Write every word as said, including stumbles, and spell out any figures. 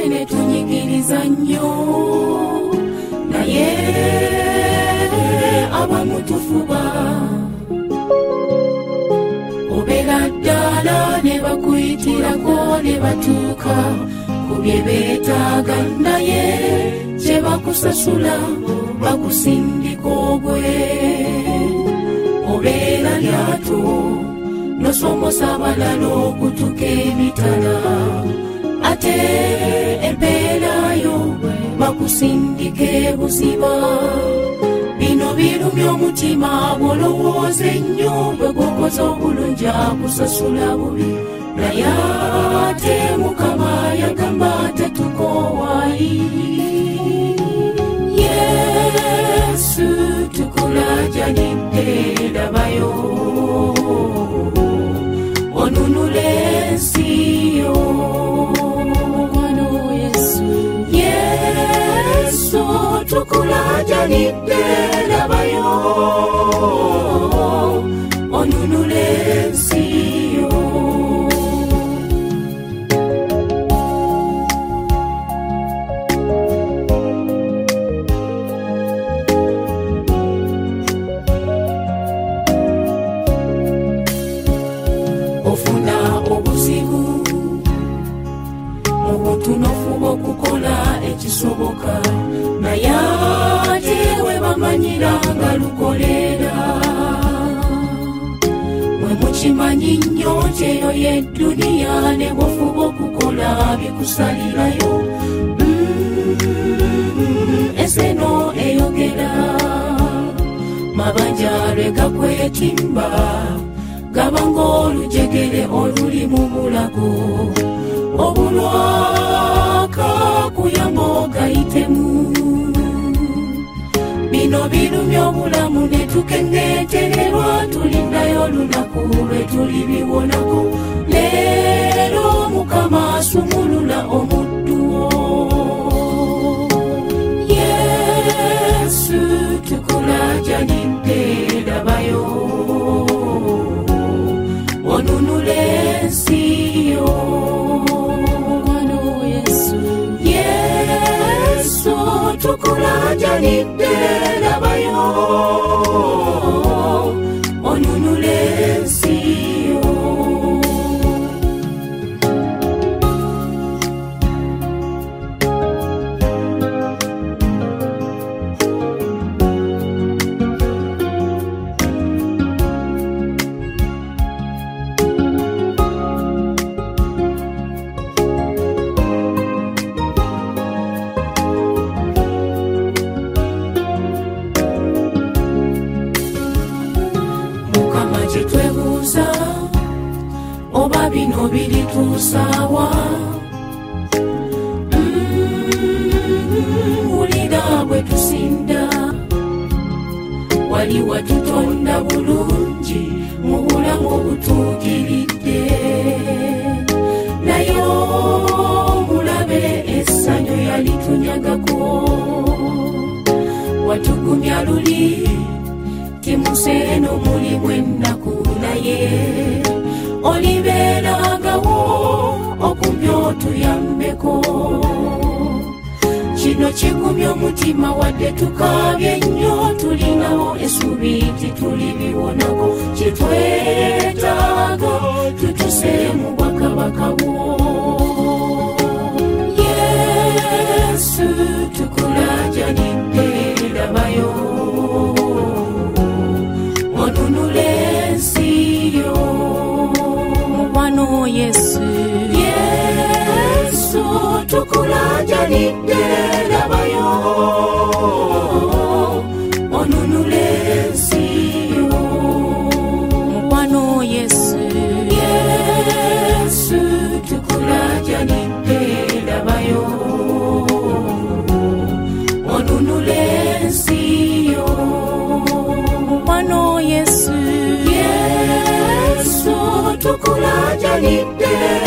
ne tunyigiriza nnyo naye abamu tufuba obeera ddala ne bakuyitirako ne batuuka ku bye beetaaga naye kye bakusasula bakusindika ogwe obeera lyato nosomosa abalala okutuka emitala ate empeerayo bakusindika ebuziba bino birumya omutima bw'olowooza ennyo bwe gwokoza obulungi akusasula bubi naye ate Mukama yagamba tetukoowayi Yesu tukulajanidde labayo onunule ensi yo wano Yesu Yesu tukulajanidde labayo onunule ensi yo ofuna obuzibu obutunofuba okukola ekisoboka naye ate we bamanyira nga lukolera mwe mukimanyi nnyo nti eyo yedduniya ne bwofuba okukola bikusalirayo eseno eyogera mabanja lwe gakwetimba gabanga olujegere oluli mu bulago obulwaka kuyamba ogayitemu bino birumya obulamu ne tukengeetererwa tulindayo olunaku lwe tulibiwonako leero Mukama asumulula omudduwo Yesu tukulajanidde labayo onunule ensi yo wano Yesu Yesu tukulajanidde labayo onunule ensi yo twebuuza oba bino birituusaawa wulira bwe tusinda wali watutonda bulungi mu bulamu obutuukiridde naye omulabe essanyu yalitunyagako watugumya luli timuseeno mulimu ennaku naye olibeerangawo okumpi otuyambeko kino kigumya omutima wadde tukaabye nnyo tulinawo essuubi nti tulibiwonako kitwetaaga tutuse mu bwakabaka bwo Yesu tukulajanidde labayo onunule ensi yo wano Yesu Yesu tukulajanidde labayo onunule ensi yo wano Yesu Yesu tukulajanidde labayo onunule ensi yo wano Yesu Yesu tukulajanidde